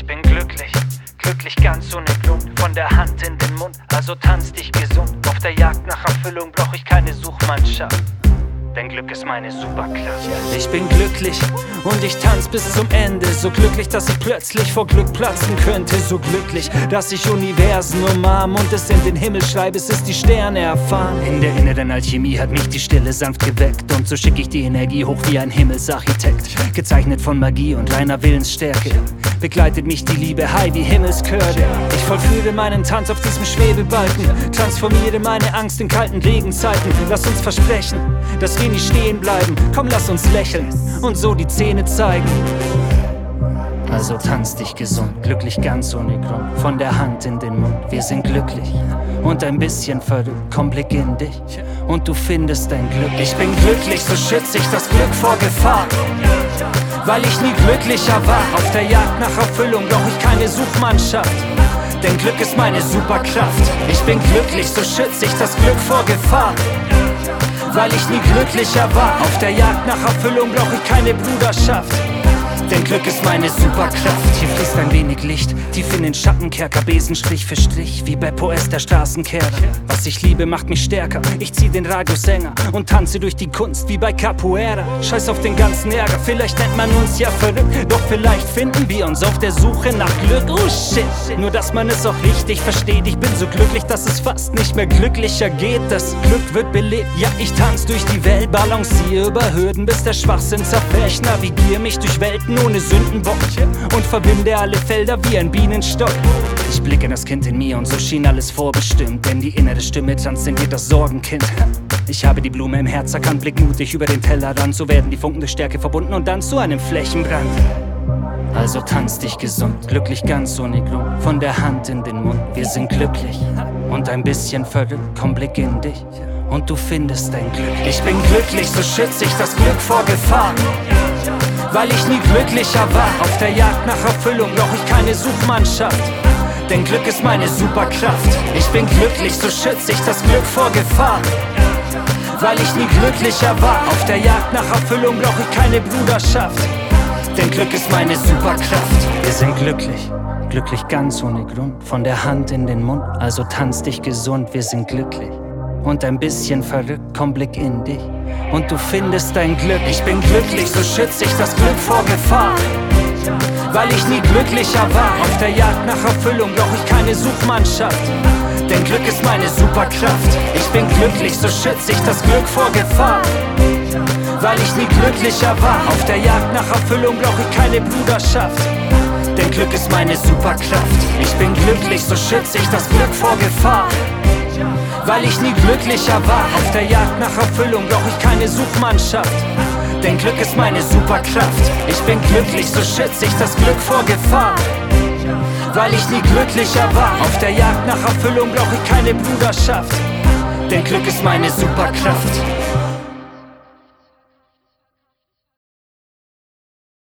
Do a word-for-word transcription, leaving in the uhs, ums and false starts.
bin glücklich, glücklich ganz ohne Grund, von der Hand in den Mund, also tanz dich gesund. Auf der Jagd nach Erfüllung brauch ich keine Suchmannschaft, denn Glück ist meine Superkraft. Ich bin glücklich und ich tanz bis zum Ende. So glücklich, dass ich plötzlich vor Glück platzen könnte. So glücklich, dass ich Universen umarm und es in den Himmel schreibe, es ist die Sterne erfahren. In der inneren Alchemie hat mich die Stille sanft geweckt und so schicke ich die Energie hoch wie ein Himmelsarchitekt. Gezeichnet von Magie und reiner Willensstärke begleitet mich die Liebe high wie Himmelschöre. Ich vollführe meinen Tanz auf diesem Schwebebalken, transformiere meine Angst in kalten Regenzeiten. Lass uns versprechen, dass wir nie stehen bleiben. Komm, lass uns lächeln und so die Zähne zeigen. Also tanz dich gesund, glücklich ganz ohne Grund, von der Hand in den Mund. Wir sind glücklich und ein bisschen verrückt. Komm, blick in dich und du findest dein Glück. Ich bin glücklich, so schütze ich das Glück vor Gefahr, weil ich nie glücklicher war. Auf der Jagd nach Erfüllung brauch ich keine Suchmannschaft, denn Glück ist meine Superkraft. Ich bin glücklich, so schütze ich das Glück vor Gefahr, weil ich nie glücklicher war. Auf der Jagd nach Erfüllung brauch ich keine Bruderschaft, denn Glück ist meine Superkraft. Hier fließt ein wenig Licht, tief in den Schattenkerker, Besen Strich für Strich, wie bei Poes der Straßenkehrer. Was ich liebe, macht mich stärker, ich zieh den Radiossänger und tanze durch die Kunst wie bei Capoeira. Scheiß auf den ganzen Ärger, vielleicht nennt man uns ja verrückt, doch vielleicht finden wir uns auf der Suche nach Glück. Oh shit, nur dass man es auch richtig versteht. Ich bin so glücklich, dass es fast nicht mehr glücklicher geht. Das Glück wird belebt, ja ich tanz durch die Welt, balanciere über Hürden, bis der Schwachsinn zerfällt. Ich navigiere mich durch Welten ohne Sündenbock und verbinde alle Felder wie ein Bienenstock. Ich blicke in das Kind in mir und so schien alles vorbestimmt, denn die innere Stimme transzendiert das Sorgenkind. Ich habe die Blume im Herz erkannt, blick mutig über den Tellerrand. So werden die Funken der Stärke verbunden und dann zu einem Flächenbrand. Also tanz dich gesund, glücklich ganz ohne Grund, von der Hand in den Mund. Wir sind glücklich und ein bisschen verrückt. Komm, blick in dich und du findest dein Glück. Ich bin glücklich, so schütze ich das Glück vor Gefahr, weil ich nie glücklicher war. Auf der Jagd nach Erfüllung brauch ich keine Suchmannschaft, denn Glück ist meine Superkraft. Ich bin glücklich, so schütze ich das Glück vor Gefahr, weil ich nie glücklicher war. Auf der Jagd nach Erfüllung brauch ich keine Bruderschaft, denn Glück ist meine Superkraft. Wir sind glücklich, glücklich ganz ohne Grund, von der Hand in den Mund. Also tanz dich gesund, wir sind glücklich und ein bisschen verrückt. Komm, blick in dich und du findest dein Glück. Ich bin glücklich, so schütze ich das Glück vor Gefahr, weil ich nie glücklicher war. Auf der Jagd nach Erfüllung brauch ich keine Suchmannschaft, denn Glück ist meine Superkraft. Ich bin glücklich, so schütze ich das Glück vor Gefahr, weil ich nie glücklicher war. Auf der Jagd nach Erfüllung brauch ich keine Bruderschaft, denn Glück ist meine Superkraft. Ich bin glücklich, so schütze ich das Glück vor Gefahr, weil ich nie glücklicher war. Auf der Jagd nach Erfüllung brauch ich keine Suchmannschaft, denn Glück ist meine Superkraft. Ich bin glücklich, so schütze ich das Glück vor Gefahr, weil ich nie glücklicher war. Auf der Jagd nach Erfüllung brauch ich keine Bruderschaft, denn Glück ist meine Superkraft.